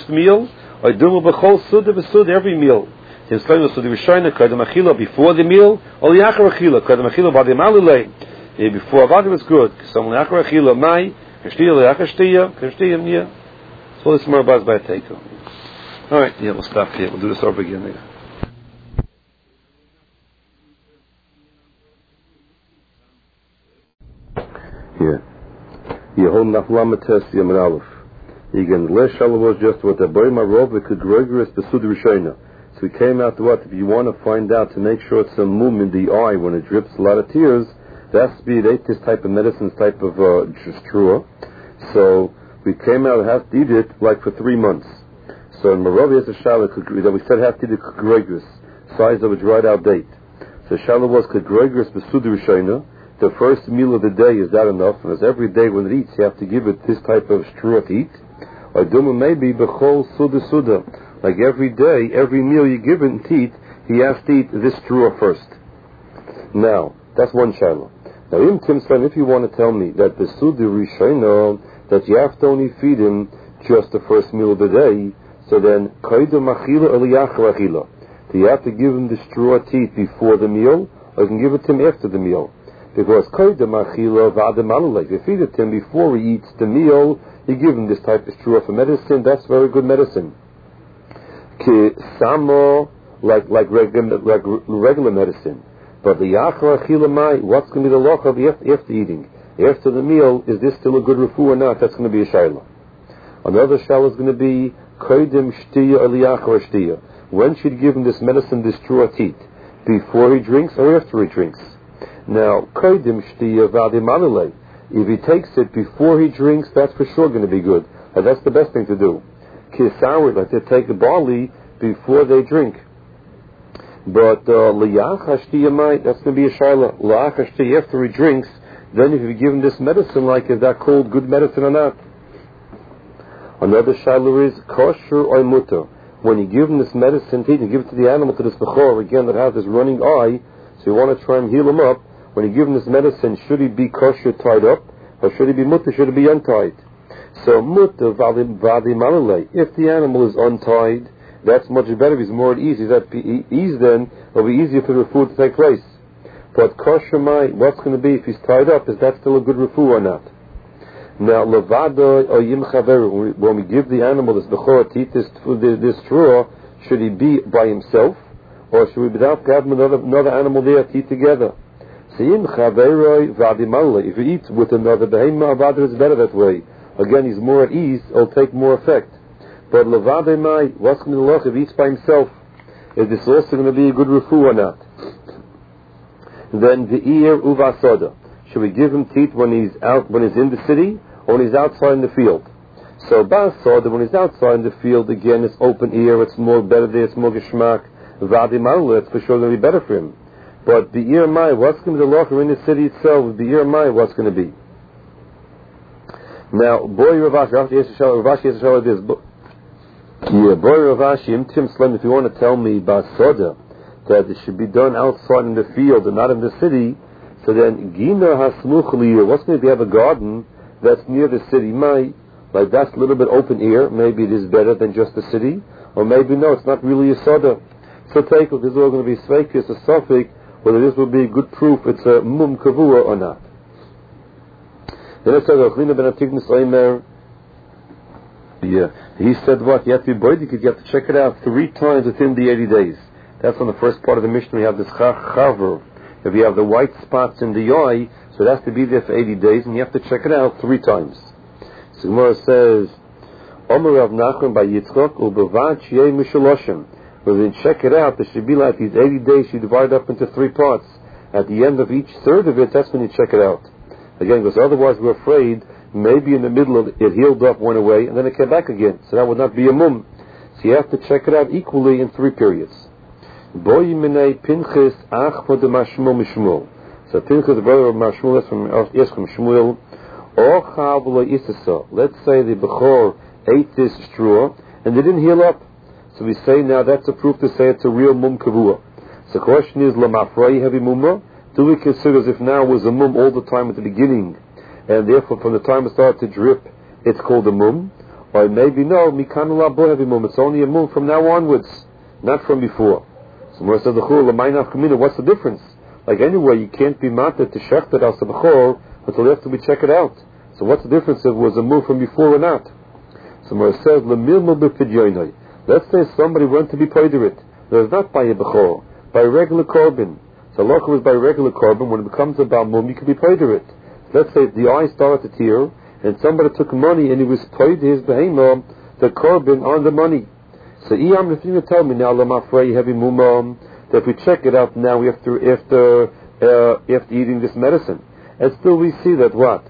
meal, or Dumu B'chol Suda B'Suda, every meal. In Shlomo Suda Rishayna, Kodem Achila, before the meal, or Yachar Achila, Kodem Achila, Vadim Alulei. Before Vadim is good. Some Yachar Achila, Mai, Kashtiya, Yachar Shtiya, Kashtiya, Nia. So this is more about by Teiko. Alright, yeah, we'll stop here. We'll do this over again later. Here. Yehon Naflamates Yamin Aleph. Again, Les Shalom was just what the Boy Marov, we could Gregoris Besud Rishayna. So we came out to what? If you want to find out to make sure it's a mum in the eye when it drips a lot of tears, that has to be this type of medicine, type of strua. So we came out, have to eat it like for 3 months. So in Marov has a shalom that we said have to eat it Gregoris, size of a dried out date. So shalom was Gregoris Besud Rishayna. The first meal of the day, is that enough? And as every day when it eats, you have to give it this type of strua to eat. Or Duma maybe B'chol Suda Suda. Like every day, every meal you give it to eat, he has to eat this strua first. Now, that's one shaila. Now, in Timslan, if you want to tell me that the Suda Rishayna, that you have to only feed him just the first meal of the day, so then, Koidem Achila or Liyachar Achila. Do you have to give him the strua to eat before the meal, or you can give it to him after the meal? Because Koidem Achila Vadim Alulei, if you feed it to him before he eats the meal, you give him this type of strua for medicine, that's very good medicine. Ki Samo, like regular medicine. But the Yachar Achila Mai, what's going to be the loch of after eating? After the meal, is this still a good refu or not? That's going to be a shayla. Another shayla is going to be Koidem Shtiya or Liyachar Shtiya. When should you give him this medicine, this strua to eat? Before he drinks or after he drinks? Now, Kodim Shtiya Vadim Alulei. If he takes it before he drinks, that's for sure going to be good. And that's the best thing to do. Kisawi, like they take the barley before they drink. But Liyach Shtiya might, that's going to be a shayla. Liyach Shtiya after he drinks, then if you give him this medicine, like is that called good medicine or not? Another shayla is kosher or mutter. When you give him this medicine, you give it to the animal, to this bechor, again, that has this running eye, so you want to try and heal him up. When you give him this medicine, should he be kosher tied up, or should he be mutter, should he be untied? So mutter vadim alulei. If the animal is untied, that's much better. If he's more at ease, then it'll be easier for the refu to take place. But kosher what's going to be if he's tied up? Is that still a good refu or not? Now levada or yim chaveru. When we give the animal this bechor to eat this strua, should he be by himself, or should we be without having another animal there to eat together? If he eats with another behemoth, is better that way. Again, he's more at ease, it'll take more effect. But levademai, what's going to look if he eats by himself? Is this also going to be a good refu or not? Then the ear uvasoda. Should we give him teeth when he's out, when he's in the city, or when he's outside in the field? So basoda, when he's outside in the field, again, it's open ear, it's more better there, it's more geschmack. Vadimalu, it's for sure going to be better for him. But the ear mai, what's going to be the locher in the city itself? The ear mai, what's going to be? Now, boy Ravashi, Ravashi has to show this. Boy Ravashi, Imtim Slim, if you want to tell me basoda, that it should be done outside in the field and not in the city, so then Gina Hasmuch Liyer, what's going to be? Have a garden that's near the city, mai, like that's a little bit open air, maybe it is better than just the city, or maybe no, it's not really a soda. So take it, this is all going to be sveikis, a suffix, whether this will be good proof it's a mum kavua or not. Then it says, he said what? You have to be boidik, you have to check it out 3 times within the 80 days. That's on the first part of the Mishnah. We have this chaver. If you have the white spots in the eye, so it has to be there for 80 days, and you have to check it out 3 times. So Gemara says, Omer Rav Nachman by Yitzchok, ubevad sheyeh mishaloshim. When we check it out, there should be like these 80 days, you divide up into 3 parts. At the end of each third of it, that's when you check it out. Again, because otherwise we're afraid, maybe in the middle of it healed up, went away, and then it came back again. So that would not be a mum. So you have to check it out equally in 3 periods. Boy minei Pinchas ach for the Mashmul Mishmul. So Pinchas, the brother of Mashmul, is from Shmuel. Or Chavla Isasa. Let's say the Bechor ate this strua, and they didn't heal up. So we say now that's a proof to say it's a real mum kavua. So the question is, lamafrei heavy mumma? Do we consider as if now it was a mum all the time at the beginning, and therefore from the time it started to drip, it's called a mum? Or maybe no, mikan labo heavy mum. It's only a mum from now onwards, not from before. So Mor said the chul l'maynaf kamina. What's the difference? Like anyway, you can't be mated to shechted al sabachor until after we check it out. So what's the difference if it was a mum from before or not? So Mor says l'milmul b'pidyoinoi. Let's say somebody went to be paid it. There's not by a bechor, by a regular korban. So loch was by regular korban. When it becomes a balmum, you can be paid it. Let's say the eye started to tear, and somebody took money and he was paid his behemah, the korban on the money. So Iyam, if you can tell me now, lamafrei heavy mumam, that if we check it out now after eating this medicine, and still we see that what?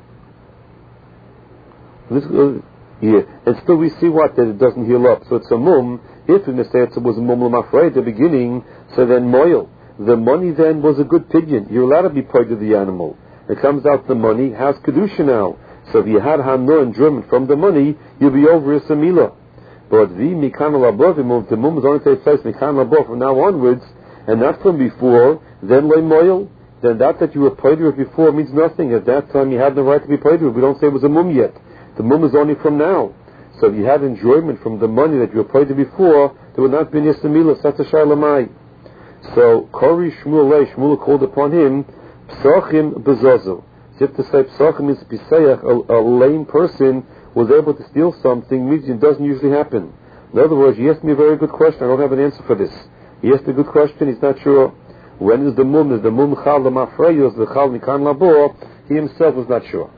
And still we see what? That it doesn't heal up. So it's a mum. If we say it was a mum lamafrei at the beginning, so then moil. The money then was a good pidyon. You're allowed to be paid to the animal. It comes out the money has kedusha now. So if you had hano and German from the money, you'll be over a samila. But the mikan labov, the mum is only takes place mikan labov from now onwards, and not from before. Then lay moil. Then that you were paid with before means nothing. At that time you had the right to be paid with. We don't say it was a mum yet. The mum is only from now. So if you had enjoyment from the money that you were paid with before, there would not be a samila. Such a shaylamai. So Kori Shmuel called upon him Psachim Bezozo. So if to say Psachim means Pisayach, a lame person was able to steal something, means it doesn't usually happen. In other words, he asked me a very good question. I don't have an answer for this. He asked a good question. He's not sure. When is the mum? Is the mum chal l'mafrei? Is the chal mikan labor? He himself was not sure.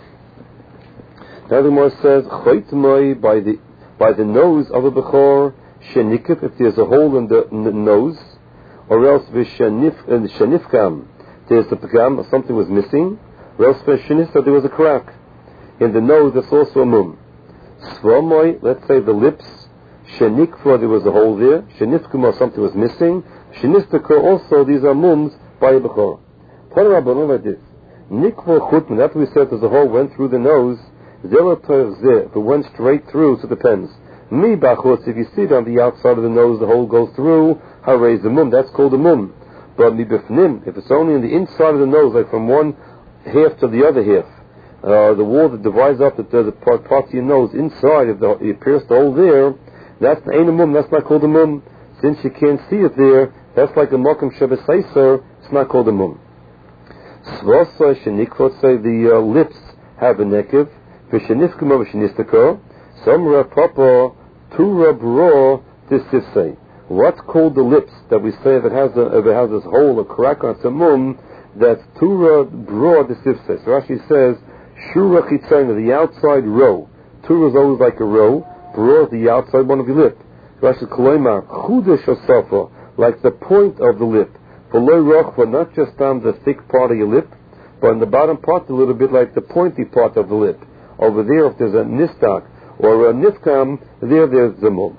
Now the Gemara says Choitmoi by the nose of a bechor shenikif, if there's a hole in the nose. Or else v'shanifkam, there's a pagam, something was missing. Or else v'shanifka, there was a crack in the nose. That's also a mum. Svomoi, let's say the lips. Shanikva, there was a hole there. Shanifkam, something was missing. Shanistaka, also these are mums by a bechor. Parabbanon like this. Nikva chutman, after we said there's a hole went through the nose. Zelatoy zeh, if it went straight through, so it depends. Mi bachos, if you see it on the outside of the nose, the hole goes through. Raise the mum, that's called a mum. But mibifnim, if it's only in the inside of the nose, like from one half to the other half, the wall that divides up the part of your nose inside, if it pierced the hole there, that's ain't a mum, that's not called a mum. Since you can't see it there, that's like a mokum shebesaiser, it's not called a mum. Svosai shenikvot, say the lips have a nekev, v'shenifkum v'shenistako, somra papa, tura bro, disifsei. What's called the lips that we say if it has this hole, a crack on some mum, that's tura bro disifses. Rashi says shura chitzayna, the outside row. Tura is always like a row. Bro is the outside one of your lip. Rashi koloima chudesh osafa, like the point of the lip. For loy rochva, not just on the thick part of your lip, but on the bottom part a little bit like the pointy part of the lip. Over there, if there's a nistak or a nifkam, there's the mum.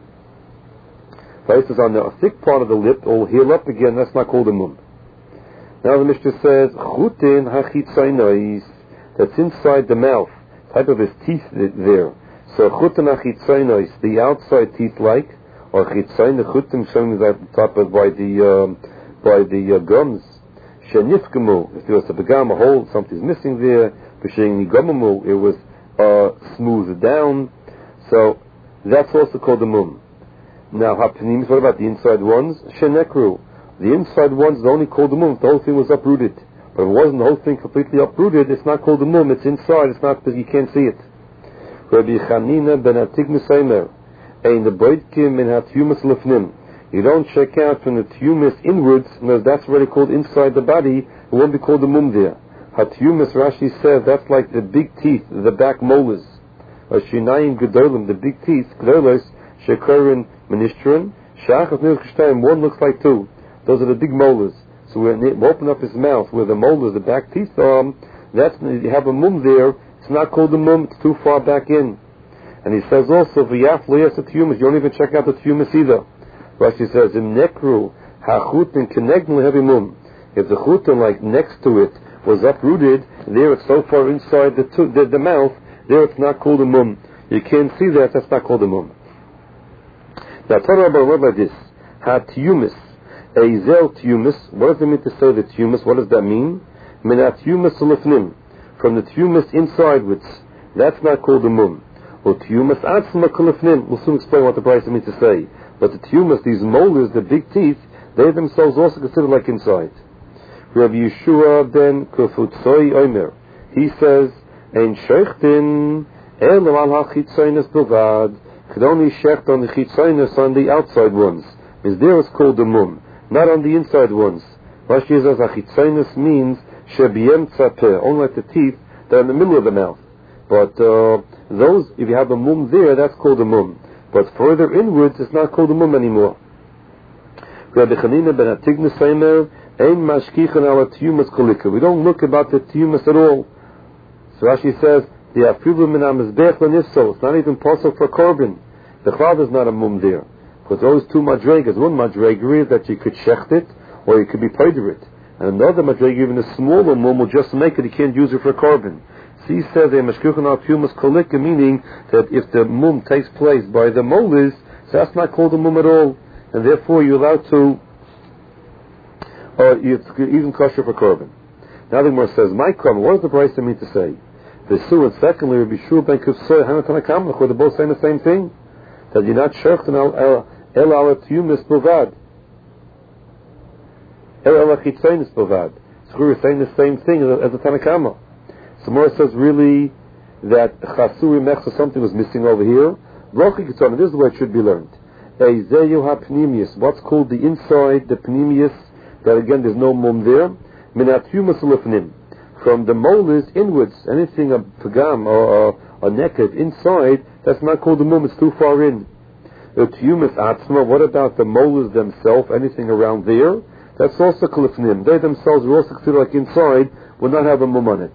Places on the thick part of the lip, it will heal up again. That's not called a mum. Now the Mishnah says chutin hachitzaynois, that's inside the mouth, type of his teeth there. So chutin hachitzaynois, the outside teeth like, or chitzayn, the chutin showing that top of by the gums. Shenifkamu, if there was a begam, a hole, something's missing there. B'shein nigamamu, it was smoothed down. So that's also called a mum. Now, hapnims, what about the inside ones? Shenekru. The inside ones is only called the mum if the whole thing was uprooted. But if it wasn't the whole thing completely uprooted, it's not called the mum, it's inside, it's not because you can't see it. Rabbi Chanina ben Atig Misaymer, ein the boitkim min hathumas lefnim. You don't check out from the thumas inwards, no, that's already called inside the body, it won't be called the mum there. Hathumas, Rashi says, that's like the big teeth, the back molars. Shinayim gedolim, the big teeth, gedolos, shekorin, Ministran, Shachas Nilchstein, one looks like two. Those are the big molars. So when you open up his mouth where the molars, the back teeth are, you have a mum there, it's not called a mum, it's too far back in. And he says also, V'yaf loyas thumas, you don't even check out the thumas either. Rashi says, Im nekru, ha'chutin kenegnu heavy mum. If the chutin, like next to it, was uprooted, there it's so far inside the mouth, there it's not called a mum. You can't see that, that's not called a mum. Now, tell me about a word like this. Ha-tiumis. Eizel tiumis. What does it mean to say the tiumis? What does that mean? Min ha-tiumis ulefnim. From the tiumis insidewards. That's not called a mum. Tiyumas atzma kolifnim. We'll soon explain what the Brisa means to say. But the tiyumas, these molars, the big teeth, they themselves also considered like inside. Rabbi Yeshua ben Kufutzoi Omer. He says, Ein shechtin elo al ha-chitzonis bilvad. Could only shecht on the chitzonis, on the outside ones. Is there it's called the mum, not on the inside ones. Rashi says ha-chitzonis means shebiyem tzapeh, only like the teeth that are in the middle of the mouth. But those, if you have a mum there, that's called a mum. But further inwards, it's not called a mum anymore. Rabbi Chanina ben Atigna Seimer, Ein mashkichan ala tiyumas kolika. We don't look about the tiyumas at all. So Rashi says, the afilu min ha-mizbech l'nifso. It's not even possible for korban. The cloud is not a mum there. Because those two madregas, one madrega is that you could shecht it, or you could be payder it. And another madrega, even a smaller mum, will just make it, you can't use it for korban. So he says, Ein mashkichan ala tiyumas kolika, meaning that if the mum takes place by the molars, so that's not called a mum at all. And therefore you're allowed to, it's even kosher for korban. Now the Gemara says, my korban, what does the Brisa mean to say? The Sur, and secondly, Rabbi Shua ben Kufsoy, Hanatanakamach, where they're both saying the same thing. That you're not shechten el ala tiyumis bilvad. El ala chitzonis bilvad. So we're saying the same thing as the Tanakama. So Gemara says really that chasuri mechsa, something was missing over here. Rochi kitzon, this is the way it should be learned. Eizeyu ha-pnimius, what's called the inside, the pnimius, that again there's no mum there. Minat tiyumas ulefnim. From the molars inwards, anything a pagam or a neked inside, that's not called the mum, it's too far in. Tiyumas atzma, what about the molars themselves, anything around there? That's also kolifnim. They themselves are also considered like inside, will not have a mum on it.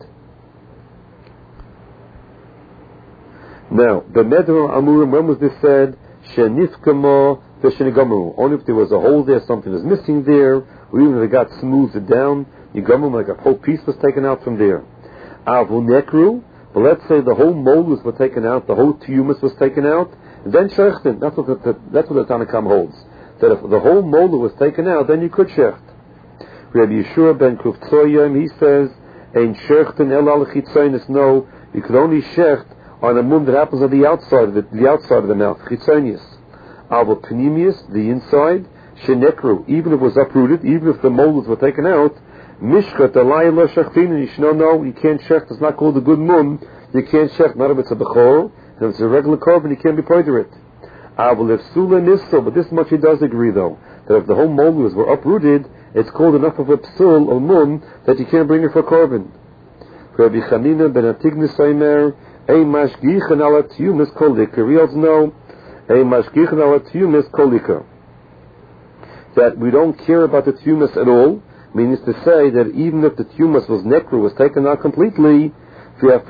Now, the Medra Amurim, when was this said? Shenifkama v'shenigamu. Only if there was a hole there, something was missing there, or even if it got smoothed down, Yigamum, like a whole piece was taken out from there. Avu nekru, but let's say the whole molars were taken out, the whole tiyumas was taken out, then shechten. That's what the Tanakam holds. That if the whole molar was taken out, then you could shecht. Rabbi Yeshua ben Kuftzoyim, he says, Ein shechten el al chitzonis. No, you could only shecht on a mum that happens on the outside of the outside of the mouth, chitzonis. Avu pnimius, the inside, shenekru, even if it was uprooted, even if the molars were taken out, Mishkat alayla shechtin, and you should know, you can't shecht, it's not called a good mum, you can't shecht, not if it's a bechor, and if it's a regular korban, you can't be pointer it. But this much he does agree though, that if the whole molars were uprooted, it's called enough of a psul or mum that you can't bring it for korban. Rabbi Chanina ben Atigna Seimer, Ein mashgichan ala tiyumas kolika. We also know, Ein mashgichan ala tiyumas kolika. That we don't care about the tiyumas at all, means to say that even if the tiyumas was nekru, was taken out completely, it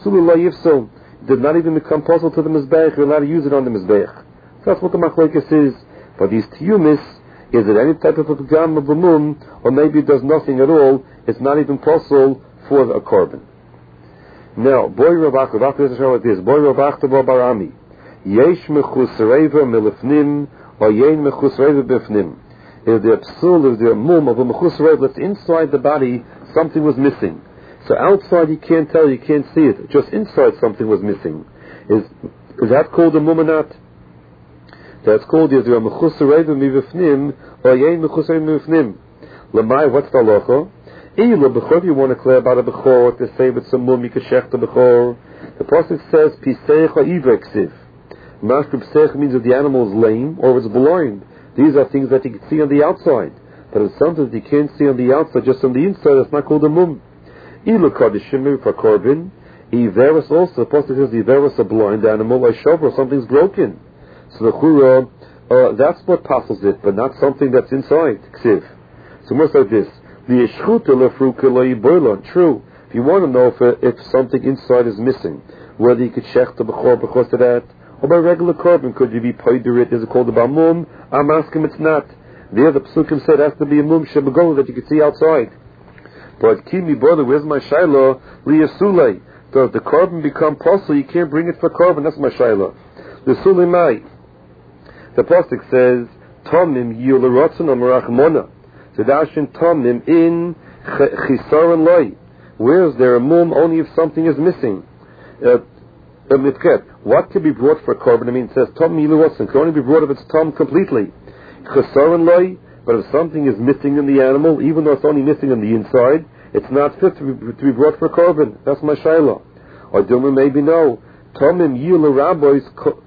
did not even become possible to the mizbeach, you're allowed to use it on the mizbeach. So that's what the machlokes is. But these tiyumas, is it any type of a pagam of a mum, or maybe it does nothing at all, it's not even possible for a korban. Now, boy Rabach, let's show like this. Boy Rabach to Barami. Yesh mechusreva milifnim, or yein mechusreva bifnim. If the psul, if the mum of a mechusreva that's inside the body, something was missing. So outside you can't tell, you can't see it. Just inside something was missing. Is that called a mum or not? That's called either a mechusreva mivifnim, or yein mechusreva mivifnim. Lamai, what's the halacha? If you want to clear about a bechor, to say with some mum, you can shecht a bechor. The pasuk says, Piseich ha'ivreksiv. Mashku Piseich means if the animal is lame, or if it's blind. These are things that you can see on the outside. But if something you can't see on the outside, just on the inside, that's not called a mum. Ilu kadishim for korban. Iveris also, the pasuk says, Iveris a blind animal, a shover, something's broken. So the chura, that's what passes it, but not something that's inside. Ksiv. So more like this. True. If you want to know if something inside is missing, whether you could shecht the bechor because of that, or by regular korban, could you be payder it? Is it called a bamum? I'm asking it's not. There the psukim said it has to be a mum shebegol that you could see outside. But kimi brother, where's my shaila? Liyasule. Does the korban become possible? You can't bring it for korban. That's my shaila. The sulimai. The pasuk says, Tomim yularotzen amarachmona. Sedashin Tomim in Chisaron Loi. Where is there a mum only if something is missing? What can be brought for a korban? I mean, it says tom miluasin can only be brought if it's tom completely. Chesaron loy, but if something is missing in the animal, even though it's only missing on the inside, it's not fit to be brought for a korban. That's my shayla. Or Dilma maybe no. Tomim yil rabbis,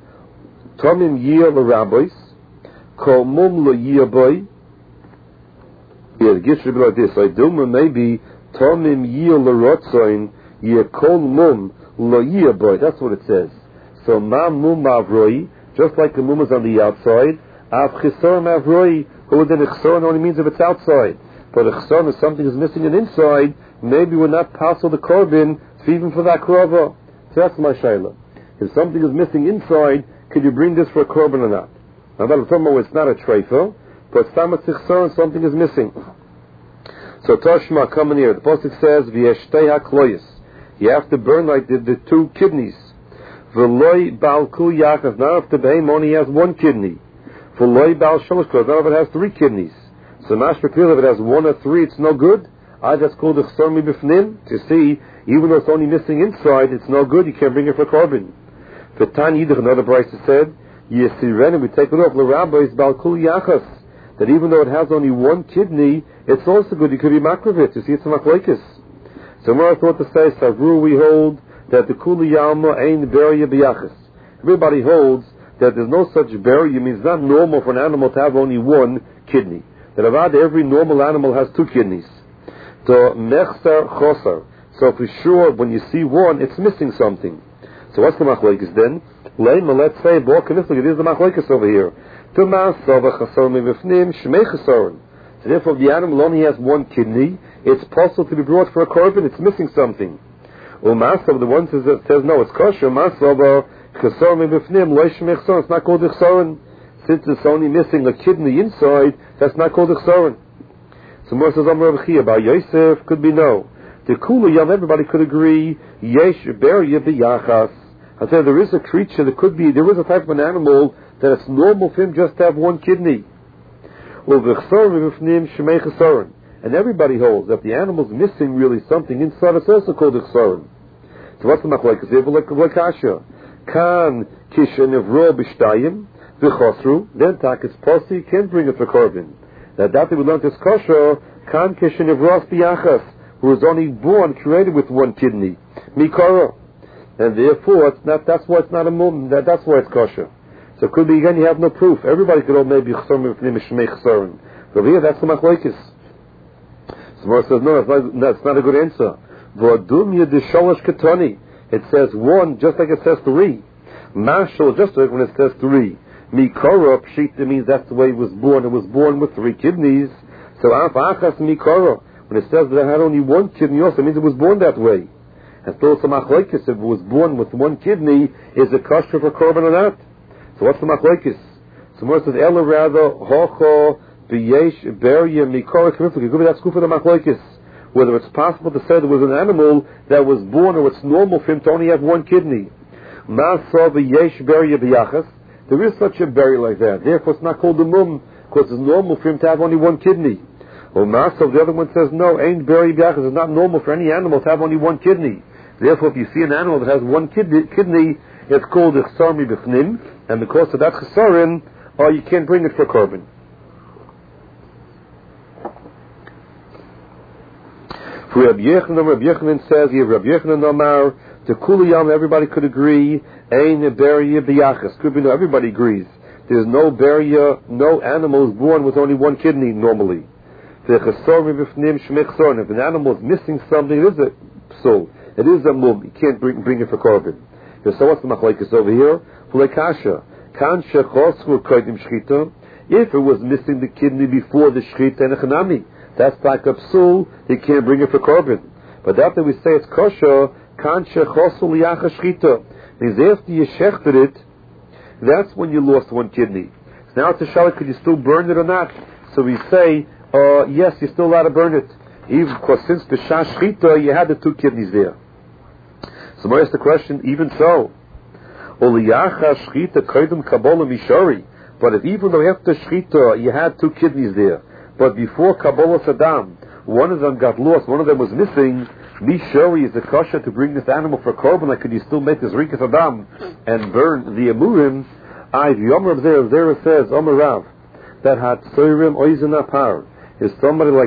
kol mum lo yiaboy. Yeah, the gift should be like this. I Dilma maybe tomim yil rotzoin ye kol mum lo yiaboy. That's what it says. So ma mum mavroi, just like the mum is on the outside. Av chisor mavroi, who then chesor only means if it's outside. But if chesor is something is missing an inside, maybe we're not passing the korban even for that korban. So that's my shayla. If something is missing inside, could you bring this for a korban or not? Now that it's not a treifa, but something is missing. So Toshma, coming here, the pasuk says, "V'yeshtei hakloyis." You have to burn like the two kidneys. V'loi bal kul yachas. Not if the behem only has one kidney. V'loi bal shalosh kol. Not if it has three kidneys. So mashpekil, if it has one or three, it's no good. That's called the chesor mibifnim. To see, even though it's only missing inside, it's no good. You can't bring it for korban. For Tan Yidich, another price said, Yesirenu, we take it off, l'rabbis bal kul yachas, that even though it has only one kidney, it's also good. You could be makrovit. You see, it's a machlekes. So more I thought to say, Savru, we hold that the kuli yalma ain't beria b'yachas. Everybody holds that there's no such beria. Means it's not normal for an animal to have only one kidney. That avad every normal animal has two kidneys. So mechser chosar. So for sure, when you see one, it's missing something. So what's the machlekes then? Leima, let's say, it is the machlekes over here. So therefore, if the animal only has one kidney, it's possible to be brought for a korban. It's missing something. Umasav, the one says no, it's kosher. It's not called ichsorin. Since it's only missing a kidney inside, that's not called ichsorin. So more says Amar Rav Chia about Yosef, could be no. The Kula Yam, everybody could agree, Yesh Beria B'Yachas. I said there is a creature that could be, there is a type of an animal that it's normal for him just to have one kidney. And everybody holds that if the animal's missing really something inside, it's also called Ichsorin. So what's the machlekes? Like Kasha. Kan Kisha Nevro B'Shtayim V'Chosru, then tak it's posi, you can't bring it for korban. That we learned this kosher, Kan Kisha Nevro B'Yachas, who was only born, created with one kidney. Mikara. And therefore, it's not, that's why it's not a mum, that's why it's kosher. So it could be, again, you have no proof. Everybody could hold maybe chesor mifnim shmei chesorin. But here, that's the machlekes. So Mor says, no, that's not a good answer. V'adum yedisholosh ketoni. It says one, just like it says three. Mashal, just like when it says three. Mikara, pshita means that's the way it was born. It was born with three kidneys. So af achas mikara. When it says that it had only one kidney, also means it was born that way. And so it's a machlekes. If it was born with one kidney, is it kosher for korban or not? So what's the machlekes? So Mor says, Ela rather hocho b'yesh beria mikara k'miflik. It could be that's good for the machlekes. Whether it's possible to say there was an animal that was born, or it's normal for him to only have one kidney. Masa b'yesh beria b'yachas. There is such a berry like that. Therefore, it's not called a mum, because it's normal for him to have only one kidney. Well, Masa, the other one says, no, ain't beria b'yachas. It's not normal for any animal to have only one kidney. Therefore, if you see an animal that has one kidney, it's called ichsar mibifnim, and because of that chesarim, you can't bring it for korban. For Rabbi Yochanan says here, Rabbi Yochanan Amar, to Kuliyam, everybody could agree, ein beria b'yachas. Could be no, everybody agrees. There's no beria, no animal is born with only one kidney normally. If an animal is missing something, it is a psul. It is a mum. You can't bring it for korban. So what's the machlekes over here? If it was missing the kidney before the shchita and the chanami, that's like a psul. You can't bring it for korban. But after we say it's kosher, kan shechosul liyacha shchita. Means after you shechted it, that's when you lost one kidney. So now it's a shalat, could you still burn it or not? So we say, yes, you're still allowed to burn it. Even because since the shchita, you had the two kidneys there. So more is the question, even so. But if even though after shchita you had two kidneys there, but before Kabbalah Saddam, one of them got lost, one of them was missing, Mishori is a kasha to bring this animal for korban. Like, could you still make this rikas adam and burn the amurim? If Yomer there says Omer Rav that had soirim oizen apar is somebody like